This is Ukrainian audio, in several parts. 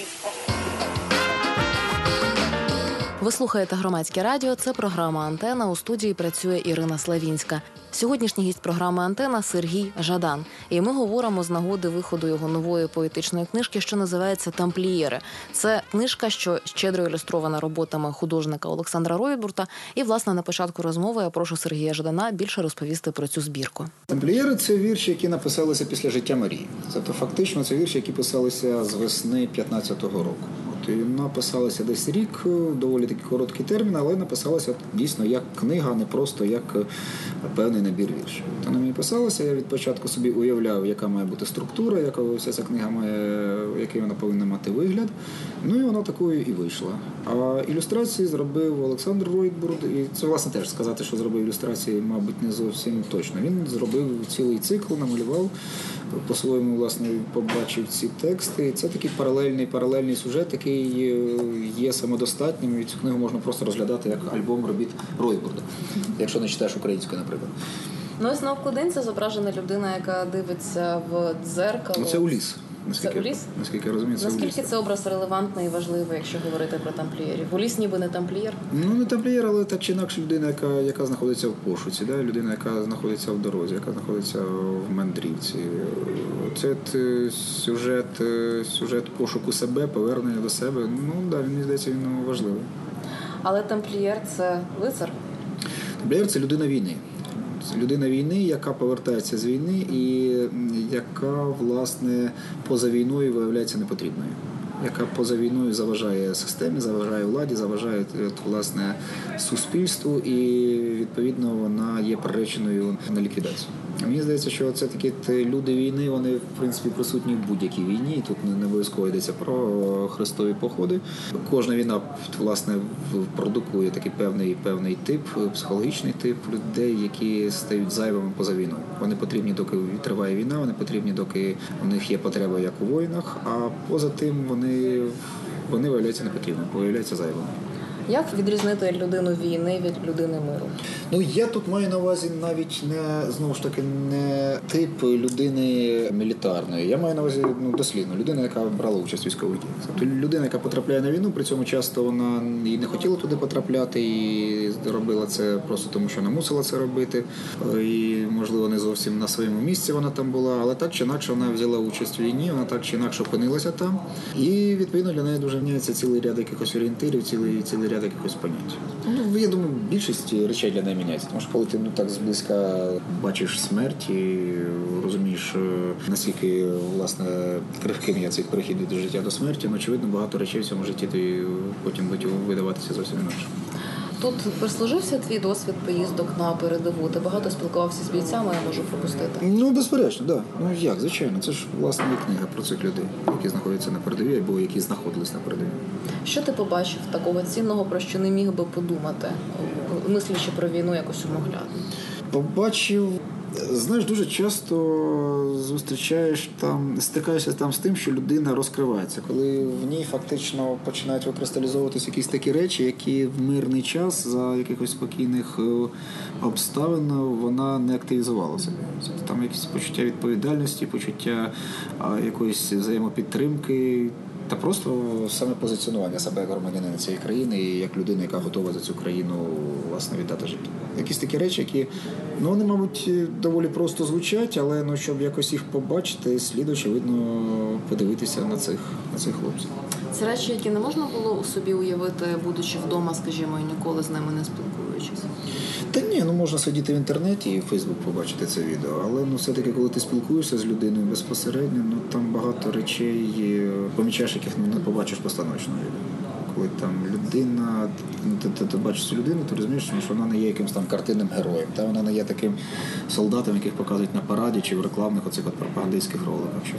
Ви слухаєте Громадське радіо, це програма «Антена», у студії працює Ірина Славінська. Сьогоднішній гість програми «Антена» – Сергій Жадан. І ми говоримо з нагоди виходу його нової поетичної книжки, що називається «Тамплієри». Це книжка, що щедро ілюстрована роботами художника Олександра Ройтбурда. І, власне, на початку розмови я прошу Сергія Жадана більше розповісти про цю збірку. «Тамплієри» – це вірші, які написалися після життя Марії. Тобто, фактично, це вірші, які писалися з весни 15-го року. І написалася десь рік, доволі такий короткий термін, але написалася дійсно як книга, а не просто як певний набір віршів. То на мені писалося, я від початку собі уявляв, яка має бути структура, яка вся ця книга має, який вона повинна мати вигляд. Ну і вона такою і вийшла. А ілюстрації зробив Олександр Ройтбурд, і це, власне, теж сказати, що зробив ілюстрації, мабуть, не зовсім точно. Він зробив цілий цикл, намалював, по-своєму, власне, побачив ці тексти. І це такий паралельний сюжет, який є самодостатнім, і цю книгу можна просто розглядати як альбом робіт Ройтбурда, якщо не читаєш українською, наприклад. Ну, ось на обкладинці зображена людина, яка дивиться в дзеркало. Це Уліс. Це Уліс? Наскільки я розумію, це Уліс. Наскільки це образ релевантний і важливий, якщо говорити про тамплієрів? Уліс ніби не тамплієр? Ну, не тамплієр, але так чи інакше людина, яка знаходиться в пошуці, да? Людина, яка знаходиться в дорозі, яка знаходиться в мандрівці. Це сюжет пошуку себе, повернення до себе. Ну, да, мені здається, він важливий. Але тамплієр – це лицар? Тамплієр – це людина війни. Людина війни, яка повертається з війни і яка, власне, поза війною виявляється непотрібною. Яка поза війною заважає системі, заважає владі, заважає, власне, суспільству і, відповідно, вона є приреченою на ліквідацію. Мені здається, що це такі люди війни, вони, в принципі, присутні в будь-якій війні. І тут не обов'язково йдеться про хрестові походи. Кожна війна, власне, продукує такий певний тип, психологічний тип людей, які стають зайвими поза війною. Вони потрібні, доки триває війна, вони потрібні, доки у них є потреба, як у воїнах, а поза тим вони виявляються непотрібними, виявляються зайвими. Як відрізнити людину війни від людини миру? Ну, я тут маю на увазі навіть не тип людини мілітарної. Я маю на увазі дослідно. Людина, яка брала участь в військових діях. Тобто людина, яка потрапляє на війну, при цьому часто вона і не хотіла туди потрапляти, і робила це просто тому, що вона мусила це робити. І, можливо, не зовсім на своєму місці вона там була, але так чи інакше вона взяла участь в війні, вона так чи інакше опинилася там. І, відповідно, для неї дуже міняється цілий ряд якихось орієнтирів, цілий ряд якихось понять. Ну, я думаю, більшість речей для неї міняється. Тому що коли ти так зблизька бачиш смерть і розумієш, наскільки, власне, крихким є цей перехід від життя до смерті, очевидно, багато речей в цьому житті тобі потім будуть видаватися зовсім інакше. Тут прислужився твій досвід поїздок на передову? Ти багато спілкувався з бійцями, я можу пропустити? Ну, безперечно, так. Да. Ну, як, звичайно. Це ж, власне, і книга про цих людей, які знаходяться на передовій або які знаходились на передовій. Що ти побачив такого цінного, про що не міг би подумати, мислячи про війну якось умоглядно? Побачив... Знаєш, дуже часто стикаєшся там з тим, що людина розкривається, коли в ній фактично починають викристалізовуватися якісь такі речі, які в мирний час за якихось спокійних обставин вона не активізувала себе. Там якісь почуття відповідальності, почуття якоїсь взаємопідтримки, та просто саме позиціонування себе як громадянина цієї країни і як людина, яка готова за цю країну, власне, віддати життя. Якісь такі речі, які, вони, мабуть, доволі просто звучать, але, щоб якось їх побачити, слід, очевидно, подивитися на цих хлопців. Це речі, які не можна було у собі уявити, будучи вдома, скажімо, і ніколи з ними не спілкуючись? Та ні, можна сидіти в інтернеті і в Фейсбук побачити це відео, але все-таки, коли ти спілкуєшся з людиною безпосередньо, там багато речей помічаєш, яких не побачиш постановочно відео. Коли там людина, ти бачиш цю людину, ти розумієш, що вона не є якимось там картинним героєм, вона не є таким солдатом, яких показують на параді чи в рекламних оцих пропагандистських роликах.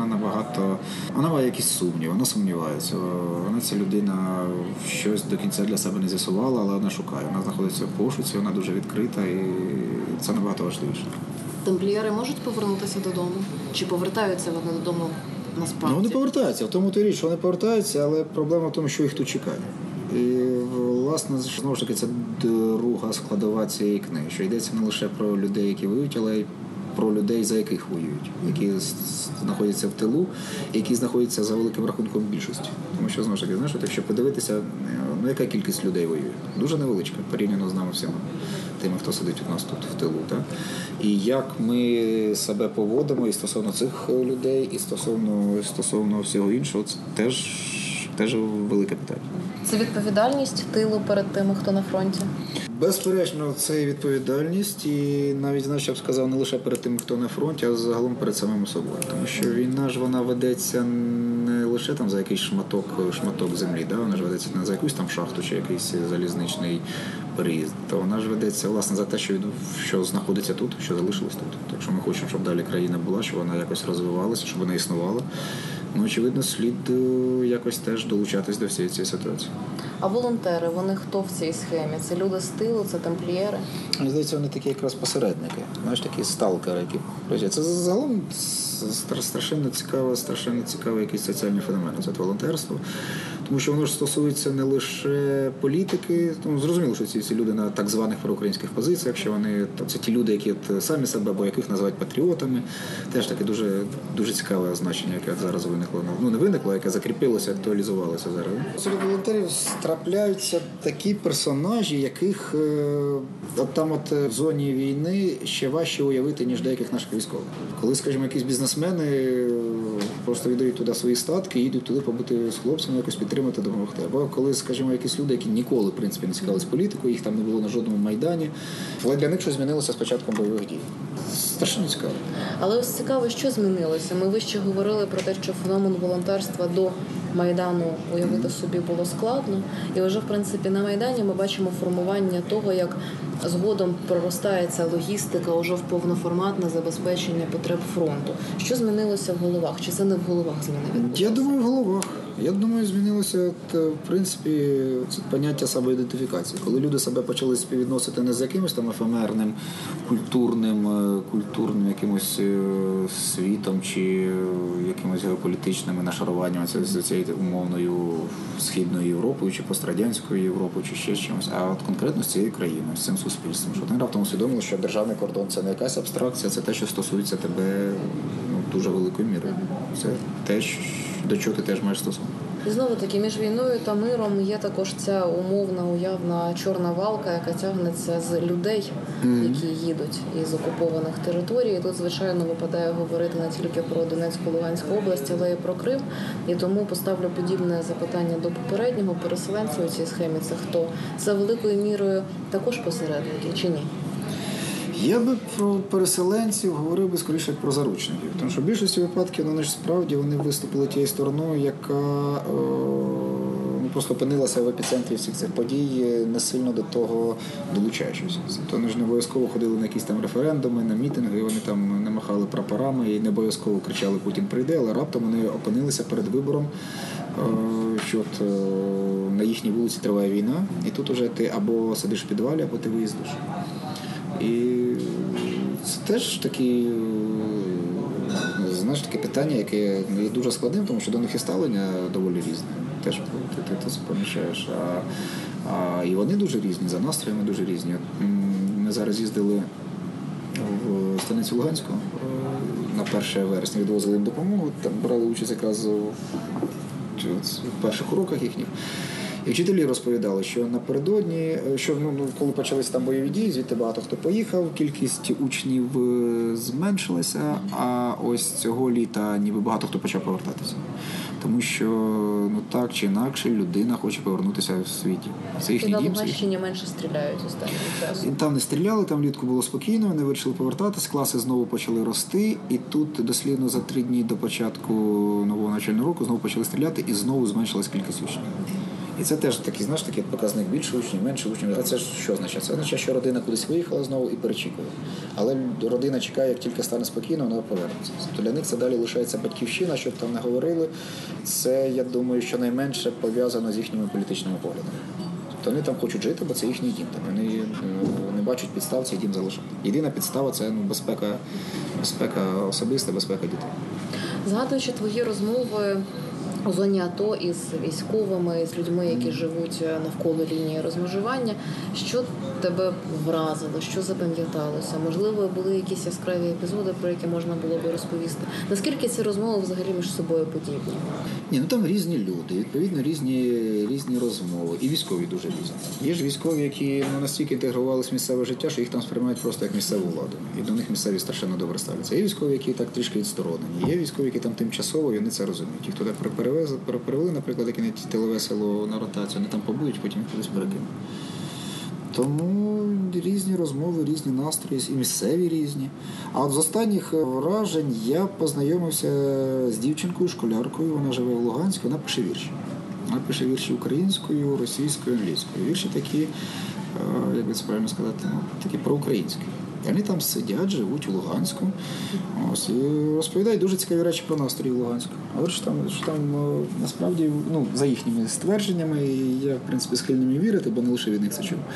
Вона має якісь сумніви, вона сумнівається, вона ця людина щось до кінця для себе не з'ясувала, але вона шукає, вона знаходиться в пошуці, вона дуже відкрита і це набагато важливіше. Тамплієри можуть повернутися додому? Чи повертаються вони додому? Насправді. Вони повертаються, в тому то річ, вони повертаються, але проблема в тому, що їх тут чекає. І, власне, знову ж таки, це друга складова цієї книги, що йдеться не лише про людей, які воюють, але й про людей, за яких воюють, які знаходяться в тилу, які знаходяться за великим рахунком більшості. Тому що, знову ж таки, знаєш, якщо подивитися, яка кількість людей воює? Дуже невеличка, порівняно з нами всіма, тими, хто сидить у нас тут в тилу. Так? І як ми себе поводимо і стосовно цих людей, і стосовно всього іншого, це теж велике питання. Це відповідальність тилу перед тими, хто на фронті? Безперечно, це і відповідальність, і навіть, знаєш, я б сказав, не лише перед тим, хто на фронті, а загалом перед самим собою. Тому що війна ж вона ведеться не лише там за якийсь шматок землі, да? Вона ж ведеться не за якусь там шахту чи якийсь залізничний переїзд. То вона ж ведеться, власне, за те, що знаходиться тут, що залишилось тут. Так що ми хочемо, щоб далі країна була, щоб вона якось розвивалася, щоб вона існувала. Ну, очевидно, слід якось теж долучатись до всієї цієї ситуації. А волонтери, вони хто в цій схемі? Це люди з тилу, це тамплієри? Мені здається, вони такі якраз посередники, знаєш, такі сталкери, які працюють. Це загалом страшенно цікавий якийсь соціальний феномен, це волонтерство. Тому що воно ж стосується не лише політики, тому зрозуміло, що ці всі люди на так званих проукраїнських позиціях, що вони, це ті люди, які самі себе, або яких називають патріотами, теж таке дуже цікаве значення, яке зараз виникло. Ну, не виникло, яке закріпилося, актуалізувалося зараз. Серед волонтерів трапляються такі персонажі, яких в зоні війни ще важче уявити, ніж деяких наших військових. Коли, скажімо, якісь бізнесмени просто віддають туди свої статки і їдуть туди побути з хлопцями, якось підтримати, допомогти. Або коли, скажімо, якісь люди, які ніколи, в принципі, не цікавились політикою, їх там не було на жодному майдані, але для них щось змінилося з початком бойових дій. Страшно цікаво. Але ось цікаво, що змінилося. Ми вище говорили про те, що феномен волонтерства до Майдану уявити собі було складно. І вже, в принципі, на Майдані ми бачимо формування того, як згодом проростає ця логістика уже в повноформатне забезпечення потреб фронту. Що змінилося в головах? Чи це не в головах зміни? Я думаю, в головах. Я думаю, змінилося, в принципі, це поняття самоідентифікації. Коли люди себе почали співвідносити не з якимось там ефемерним, культурним якимось світом чи якимось геополітичними нашаруваннями з цією умовною Східною Європою чи пострадянською Європою чи ще чимось, а от конкретно з цією країною, з цим суспільством. Що вони раптом усвідомили, що державний кордон – це не якась абстракція, це те, що стосується тебе дуже великою мірою. Це те, до чого ти теж маєш стосунок. І знову-таки, між війною та миром є також ця умовна, уявна чорна валка, яка тягнеться з людей, які їдуть із окупованих територій. І тут, звичайно, випадає говорити не тільки про Донецьку, Луганську область, але й про Крим. І тому поставлю подібне запитання до попереднього. Переселенці у цій схемі – це хто? Це великою мірою також посередники чи ні? Я би про переселенців говорив би скоріше як про заручників. Тому що в більшості випадків, вони ж справді вони виступили тією стороною, яка просто опинилася в епіцентрі всіх цих подій, не сильно до того долучаючись. То вони ж не обов'язково ходили на якісь там референдуми, на мітинги, вони там не махали прапорами і не обов'язково кричали «Путін прийде», але раптом вони опинилися перед вибором, що на їхній вулиці триває війна, і тут уже ти або сидиш в підвалі, або ти виїздиш. І це теж такі, знаєш, таке питання, яке є дуже складним, тому що до них і ставлення доволі різне. Теж ти це помічаєш. І вони дуже різні, за настроями дуже різні. Ми зараз їздили в станицю Луганську на 1 вересня, відвозили їм допомогу, там брали участь якраз в перших уроках їхніх. І вчителі розповідали, що напередодні, що коли почалися там бойові дії, звідти багато хто поїхав, кількість учнів зменшилася, а ось цього літа ніби багато хто почав повертатися. Тому що так чи інакше людина хоче повернутися в світі. Це їхній дім. І на Луганщині менше стріляють останнім часом. І там не стріляли, там влітку було спокійно, вони вирішили повертатися, класи знову почали рости, і тут дослідно за 3 дні до початку нового навчального року знову почали стріляти, і знову зменшилась кількість учнів. І це теж такий, знаєш, такий показник: більше учнів, менше учнів. А це ж що означає? Це означає, що родина кудись виїхала знову і перечікує. Але родина чекає, як тільки стане спокійно, вона повернеться. Тобто для них це далі лишається батьківщина, щоб там не говорили. Це, я думаю, що найменше пов'язано з їхніми політичними поглядами. Тобто вони там хочуть жити, бо це їхній дім. Вони не бачать підстав цей дім залишати. Єдина підстава – це безпека особиста, безпека дітей. Згадуючи твої розмови у зоні АТО із військовими, з людьми, які живуть навколо лінії розмежування. Що тебе вразило, що запам'яталося? Можливо, були якісь яскраві епізоди, про які можна було би розповісти? Наскільки ці розмови взагалі між собою подібні? Ні, там різні люди, відповідно, різні розмови. І військові дуже різні. Є ж військові, які настільки інтегрувалися в місцеве життя, що їх там сприймають просто як місцеву владу. І до них місцеві страшенно добре ставляться. Є військові, які так трішки відсторонені. Є військові, які там тимчасово, і вони це розуміють. Ті, хто так перевели, наприклад, які не тілове село на ротацію, вони там побудуть, потім їх кудись перекинуть. Тому різні розмови, різні настрої, і місцеві різні. А от з останніх вражень я познайомився з дівчинкою, школяркою, вона живе в Луганську, вона пише вірші. Вона пише вірші українською, російською, англійською. Вірші такі, як би це правильно сказати, такі проукраїнські. І вони там сидять, живуть у Луганську. Ось, і розповідають дуже цікаві речі про настрій в Луганську. Але що там насправді, за їхніми ствердженнями, і я, в принципі, схильний вірити, бо не лише від них це чув,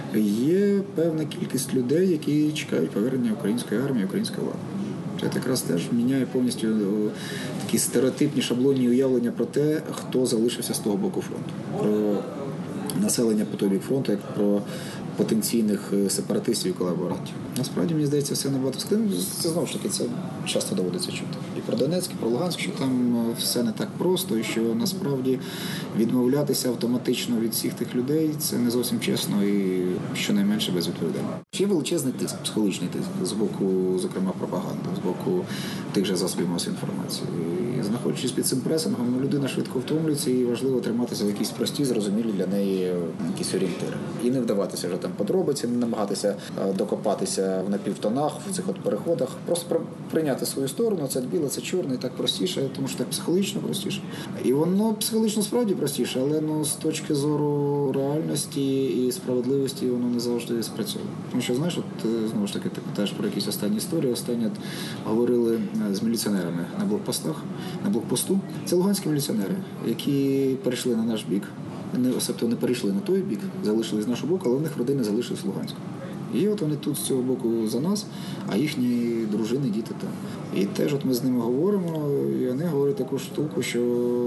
є певна кількість людей, які чекають повернення української армії, української влади. Це якраз теж міняє повністю такі стереотипні шаблонні уявлення про те, хто залишився з того боку фронту. Про населення по той бік фронту, як про потенційних сепаратистів і колаборантів. Насправді, мені здається, все набагато складно. Це, знову ж таки, це часто доводиться чути. І про Донецьк, і про Луганськ, що там все не так просто, і що насправді відмовлятися автоматично від всіх тих людей – це не зовсім чесно і щонайменше безвідповідально. Є величезний тиск, психологічний тиск з боку, зокрема, пропаганди, з боку тих же засобів масової інформації. І знаходячись під цим пресингом, людина швидко втомлюється і важливо триматися в якісь прості, зрозумілі для неї якісь орієнтири. І не вдаватися вже там подробиці, не намагатися докопатися в напівтонах, в цих переходах. Просто прийняти свою сторону, це біле, це чорне, і так простіше, тому що так психологічно простіше. І воно психологічно справді простіше, але з точки зору реальності і справедливості воно не завжди спрацьовує. Тому що, знаєш, знову ж таки, ти питаєш про якісь останні історії. Останні говорили з міліціонерами на блокпосту. Це луганські міліціонери, які перейшли на наш бік. Тобто не перейшли на той бік, залишились з нашого боку, але в них родини залишились в Луганську. І от вони тут з цього боку за нас, а їхні дружини, діти там. І теж от ми з ними говоримо, і вони говорять таку штуку, що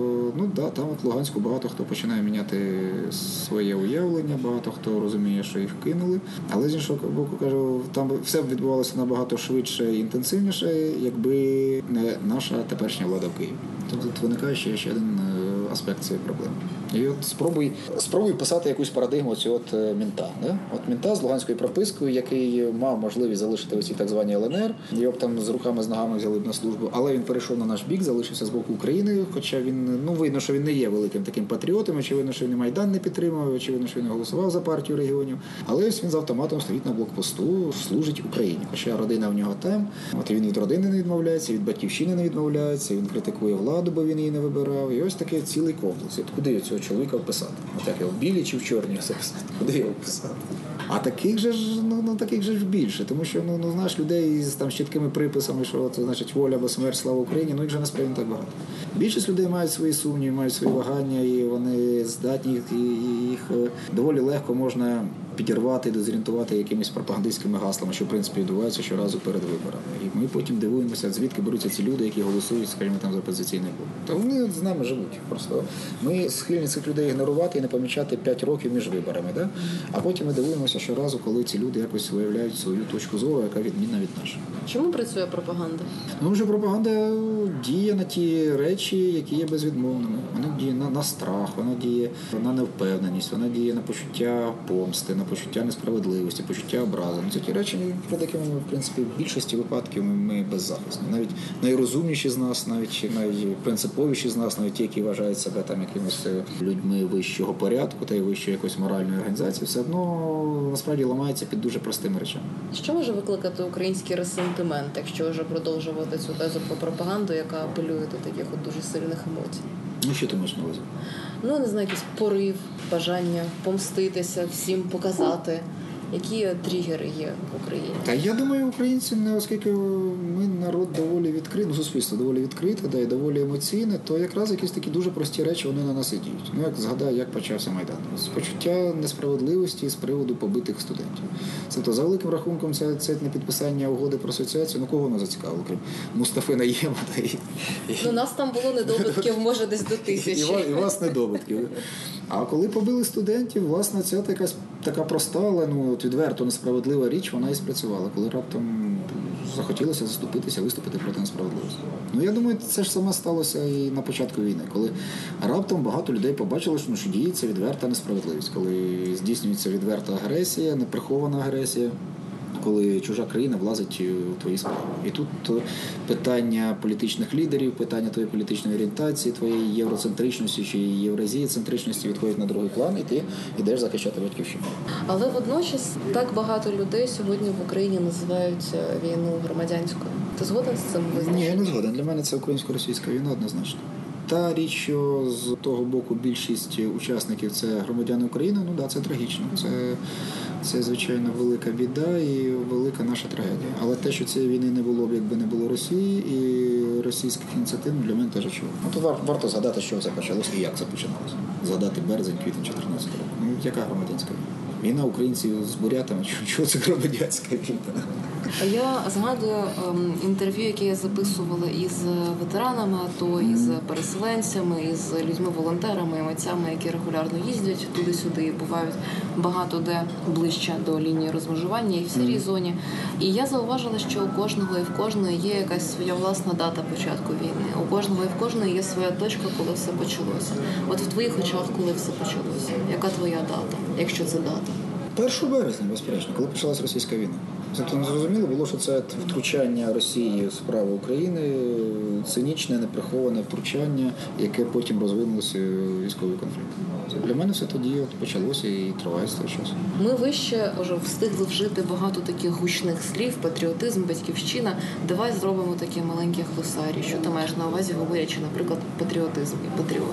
там от в Луганську багато хто починає міняти своє уявлення, багато хто розуміє, що їх кинули. Але з іншого боку, кажу, там все б відбувалося набагато швидше і інтенсивніше, якби не наша теперішня влада в Києві. Тобто тут виникає ще один аспект цієї проблеми. І от спробуй писати якусь парадигму цього мінта. Да? От мінта з луганською пропискою, який мав можливість залишити усі так звані ЛНР, його б там з руками, з ногами взяли б на службу, але він перейшов на наш бік, залишився з боку України, хоча він, видно, що він не є великим таким патріотом, очевидно, що він і Майдан не підтримував, очевидно, що він не голосував за партію регіонів, але ось він з автоматом стоїть на блокпосту, служить Україні, хоча родина в нього там, от він від родини не відмовляється, від батьківщини не відмовляється, він критикує владу, бо він її не вибирав, і ось такий цілий комплекс. От куди цього чоловіка вписати? От як його в білі чи в чорні все писати? Куди його вписати? А таких же ж більше, тому що, знаєш, людей з чіткими приписами, що це значить воля або смерть, слава Україні, їх же насправді не так багато. Більшість людей мають свої сумніви, мають свої вагання, і вони здатні, їх доволі легко можна підірвати, дезорієнтувати якимись пропагандистськими гаслами, що, в принципі, відбувається щоразу перед виборами. І ми потім дивуємося, звідки беруться ці люди, які голосують, скажімо, там за опозиційний блок. Та вони з нами живуть. Просто ми схильні цих людей ігнорувати і не помічати 5 років між виборами. Да? А потім ми дивуємося щоразу, коли ці люди якось виявляють свою точку зору, яка відмінна від нашої. Чому працює пропаганда? Що пропаганда діє на ті речі, які є безвідмовними. Вона діє на страх, вона діє на невпевненість, вона діє на почуття помсти, на почуття несправедливості, почуття образи. Це ті речі, перед якими ми, в принципі, в більшості випадків ми беззахисні. Навіть найрозумніші з нас, навіть найпринциповіші з нас, навіть ті, які вважають себе там якимись людьми вищого порядку та й вищої якоїсь моральної організації, все одно насправді ламається під дуже простими речами. Що може викликати український ресентимент, якщо вже продовжувати цю тезу про пропаганду, яка апелює до таких дуже сильних емоцій? Що ти маєш на увазі? Не знаю, якийсь порив, бажання помститися, всім показати. Які тригери є в Україні? Та я думаю, українці, оскільки ми народ доволі відкритий, суспільство доволі відкрите, да, і доволі емоційне, то якраз якісь такі дуже прості речі вони на нас і діють. Як згадаю, як почався Майдан. З почуття несправедливості з приводу побитих студентів. Тобто, за великим рахунком, це не підписання угоди про асоціацію, кого воно зацікавило, крім Мустафи Найєма. Нас там було недобитків, може, десь до 1000. І вас недобитків. А коли побили студентів, власне, ця така проста, але відверто несправедлива річ, вона і спрацювала, коли раптом захотілося заступитися, виступити проти несправедливості. Я думаю, це ж саме сталося і на початку війни, коли раптом багато людей побачили, що діється відверта несправедливість, коли здійснюється відверта агресія, неприхована агресія, коли чужа країна влазить у твої справи. І тут питання політичних лідерів, питання твоєї політичної орієнтації, твоєї євроцентричності чи євразієцентричності відходять на другий план, і ти йдеш захищати батьківщину. Але водночас так багато людей сьогодні в Україні називають війну громадянською. Ти згоден з цим визначенням? Ні, я не згоден. Для мене це українсько-російська війна однозначно. Та річ, що з того боку більшість учасників – це громадяни України, це трагічно. Це, звичайно, велика біда і велика наша трагедія. Але те, що цієї війни не було б, якби не було Росії і російських ініціатив, для мене теж очевидно. То варто згадати, що це почалося і як це починалося. Згадати березень, квітень 2014 року. Яка громадянська війна? Війна українців з бурятами. Чого це громадянська війна? Я згадую інтерв'ю, яке я записувала із ветеранами АТО, із переселенцями, із людьми-волонтерами і митцями, які регулярно їздять туди-сюди і бувають багато де ближче до лінії розмежування і в сірій зоні. І я зауважила, що у кожного і в кожної є якась своя власна дата початку війни. У кожного і в кожної є своя точка, коли все почалося. От в твоїх очах, коли все почалося? Яка твоя дата, якщо це дата? 1 березня, безперечно, коли почалась російська війна. Тобто не зрозуміло було, що це втручання Росії в справи України, цинічне, неприховане втручання, яке потім розвинулося в військовий конфлікт. Це для мене все тоді почалося і триває з того часу. Ми вище вже встигли вжити багато таких гучних слів: патріотизм, батьківщина. Давай зробимо такі маленькі глосарі. Що ти маєш на увазі, говорячи, наприклад, патріотизм і патріот?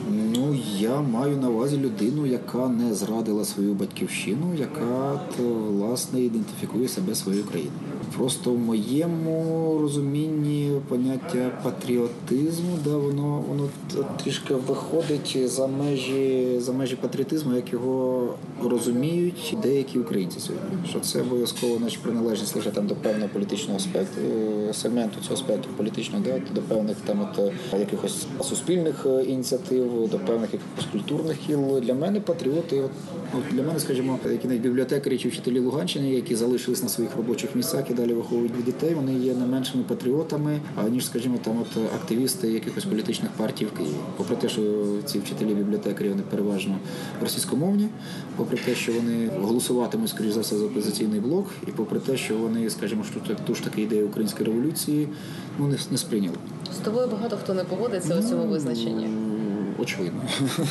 Я маю на увазі людину, яка не зрадила свою батьківщину, яка, власне, ідентифікує себе своєю країною. Просто в моєму розумінні поняття патріотизму, воно трішки виходить за межі патріотизму, як його розуміють деякі українці сьогодні. Що це обов'язково приналежність лише до певного політичного аспекту, сегменту цього спектру політичного, до певних якихось суспільних ініціатив, до певних якихось культурних кіл. Для мене патріоти, для мене, скажімо, які навіть бібліотекарі чи вчителі Луганщини, які залишились на своїх робочих місцях і далі виховують дітей, вони є не меншими патріотами, ніж, скажімо, активісти якихось політичних партій в Києві. Попри те, що ці вчителі бібліотекарі, вони переважно російськомовні, попри те, що вони голосуватимуть, скоріш за все, за опозиційний блок, і попри те, що вони, скажімо, що ту ж таки ідею української революції не сприйняли. З тобою багато хто не погодиться у цьому визначенні. Очевидно.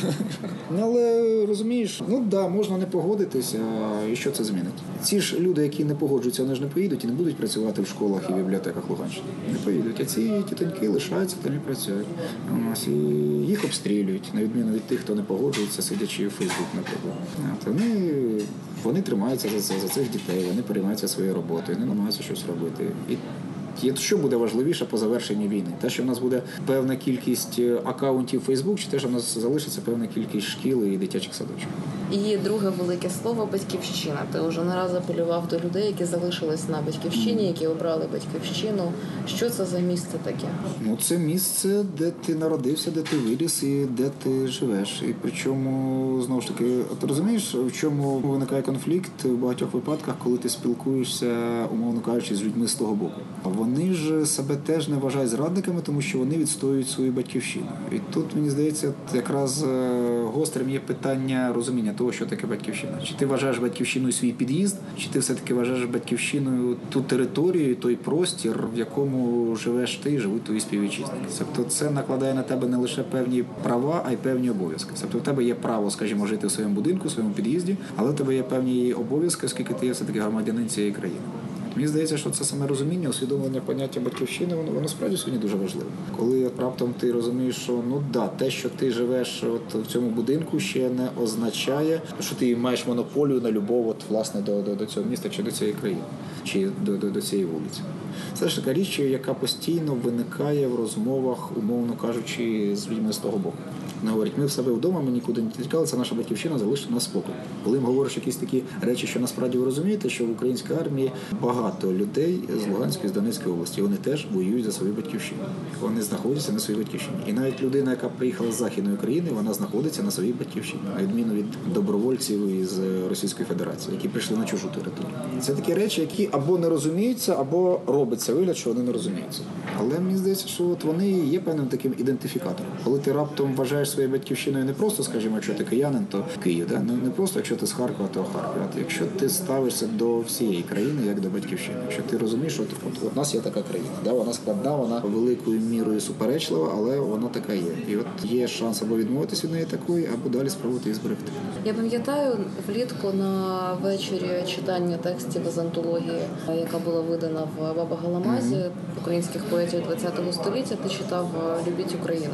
Але, розумієш, можна не погодитися, і що це змінить? Ці ж люди, які не погоджуються, вони ж не поїдуть і не будуть працювати в школах і бібліотеках Луганщини. Не поїдуть. А ці тітоньки лишаються, то не працюють. І їх обстрілюють, на відміну від тих, хто не погоджується, сидячи в Фейсбук, наприклад. Вони тримаються за цих дітей, вони переймаються своєю роботою, вони намагаються щось робити. Що буде важливіше по завершенні війни? Те, що в нас буде певна кількість акаунтів Facebook, чи те, що в нас залишиться певна кількість шкіл і дитячих садочок? І друге велике слово – батьківщина. Ти вже не раз апелював до людей, які залишились на батьківщині, які обрали батьківщину. Що це за місце таке? Це місце, де ти народився, де ти виріс і де ти живеш. І причому, знову ж таки, ти розумієш, в чому виникає конфлікт в багатьох випадках, коли ти спілкуєшся, умовно кажучи, з людьми з того боку. Вони ж себе теж не вважають зрадниками, тому що вони відстоюють свою батьківщину. І тут, мені здається, якраз гострим є питання розуміння того, що таке батьківщина. Чи ти вважаєш батьківщиною свій під'їзд, чи ти все-таки вважаєш батьківщиною ту територію, той простір, в якому живеш ти і живуть твої співвітчизники. Тобто це накладає на тебе не лише певні права, а й певні обов'язки. Тобто в тебе є право, скажімо, жити в своєму будинку, в своєму під'їзді, але в тебе є певні обов'язки, оскільки ти є все-таки громадянин цієї країни. Мені здається, що це саме розуміння, усвідомлення поняття батьківщини, воно справді сьогодні дуже важливо. Коли раптом ти розумієш, що те, що ти живеш в цьому будинку, ще не означає, що ти маєш монополію на любов власне до цього міста чи до цієї країни, чи до цієї вулиці. Це ж така річ, яка постійно виникає в розмовах, умовно кажучи, з людьми з того боку. Вони говорять, ми в себе вдома, ми нікуди не тікали, це наша батьківщина, залиште нас спокій. Коли їм говориш якісь такі речі, що насправді ви розумієте, що в українській армії багато людей з Луганської, з Донецької області, вони теж воюють за свою батьківщину. Вони знаходяться на своїй батьківщині. І навіть людина, яка приїхала з Західної країни, вона знаходиться на своїй батьківщині, на відміну від добровольців із Російської Федерації, які прийшли на чужу територію. Це такі речі, які або не розуміються, або робиться вигляд, що вони не розуміються. Але мені здається, що вони є певним таким ідентифікатором. Коли ти раптом вважаєш своєю батьківщиною не просто, скажімо, якщо ти киянин, то Київ, да? Не просто, якщо ти з Харкова, то Харків. Якщо ти ставишся до всієї країни, як до батьківщини, якщо ти розумієш, що от у нас є така країна, да? Вона складна, вона великою мірою суперечлива, але вона така є. І от є шанс або відмовитися від неї такої, або далі спробувати її зберегти. Я пам'ятаю влітку на вечорі читання текстів з антології, яка була видана в Баба-Галамазі, українських поетів ХХ століття, ти читав «Любіть Україну».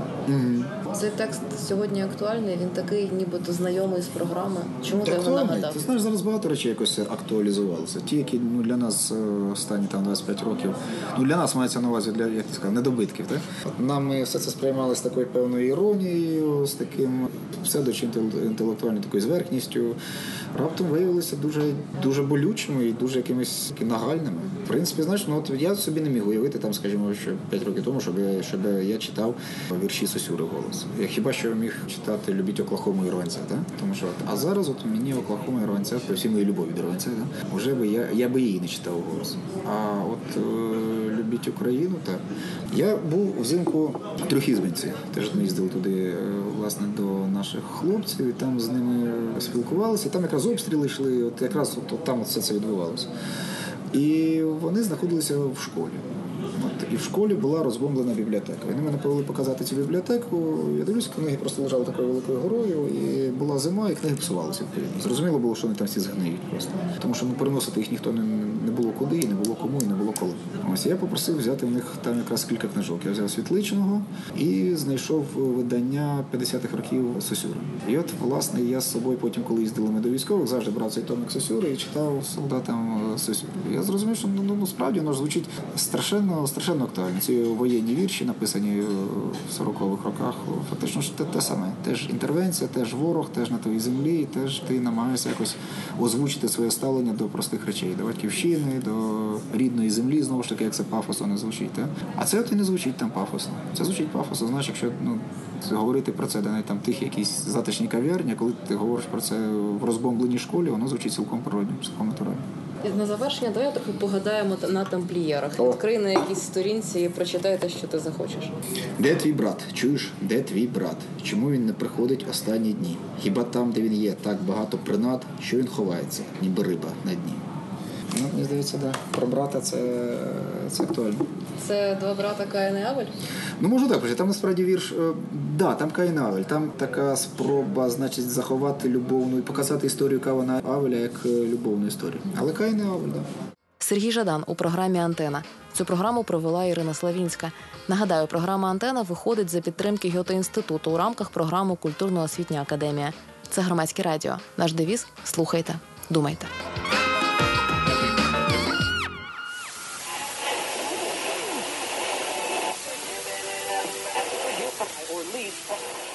Цей текст сьогодні актуальний, він такий нібито знайомий з програми. Чому ти його нагадав? Ти знаєш, зараз багато речей якось актуалізувалося. Ті, які для нас останні 25 років, для нас мається на увазі, для, як ти сказав, недобитків. Так? Нам все це сприймали з такою певною іронією, з таким псевдоінтелектуальною такою зверхністю. Раптом виявилися дуже болючими і дуже якимись нагальними. В принципі, знаєш, я собі не міг уявити, там, скажімо, що 5 років тому, щоб я читав вірші Сосюри вголос. Я хіба що міг читати «Любіть Оклахому» Ірванця, так? Тому що, а зараз мені Оклахома Ірванця, при всій моїй любові до Ірванця, вже я би її не читав вголос. А «Любіть Україну», так. Я був взимку в Трьохізбинці. Теж ми їздили туди, власне, до наших хлопців, і там з ними спілкувалися, і там якраз обстріли йшли, там все це відбувалося. І вони знаходилися в школі. І в школі була розбомблена бібліотека. Вони мене повели показати цю бібліотеку. Я дивлюся, книги просто лежали такою великою горою, і була зима, і книги псувалися, відповідно. Зрозуміло було, що вони там всі згниють просто. Тому що переносити їх ніхто не було куди, і не було кому, і не було коли. Ось я попросив взяти в них там якраз кілька книжок. Я взяв Світличного і знайшов видання 50-х років Сосюри. І от, власне, я з собою потім, коли їздили ми до військових, завжди брав цей томик Сосюри і читав солдатам Сосюри. Я зрозумів, що справді воно ж звучить страшенно актуально. Ці воєнні вірші, написані в 40-х роках, фактично ж те саме. Теж інтервенція, теж ворог, теж на твоїй землі, і теж ти намагаєшся якось озвучити своє ставлення до простих речей, до батьківщини, до рідної землі, знову ж таки, як це пафосно не звучить. Так? А це от і не звучить там пафосно. Це звучить пафосно, знаєш, якщо говорити про це, навіть там тихі якісь затишні кав'ярні, коли ти говориш про це в розбомбленій школі, воно звучить цілком природньо, цілком натурально. На завершення давай трохи погадаємо на тамплієрах. Відкрий на якійсь сторінці і прочитай те, що ти захочеш. Де твій брат? Чуєш? Де твій брат? Чому він не приходить останні дні? Хіба там, де він є, так багато принад, що він ховається, ніби риба на дні? Мені здається, да. Про брата це актуально. Це два брата Каїн і Авель? Можу так почати. Там насправді вірш, там Каїн і Авель. Там така спроба, значить, заховати любовну і показати історію Каїна і Авеля як любовну історію. Але Каїн і Авель, да. Сергій Жадан у програмі «Антена». Цю програму провела Ірина Славінська. Нагадаю, програма «Антена» виходить за підтримки Гьоте-інституту у рамках програми «Культурно-освітня академія». Це Громадське радіо. Наш девіз – слухайте, думайте. Or leave.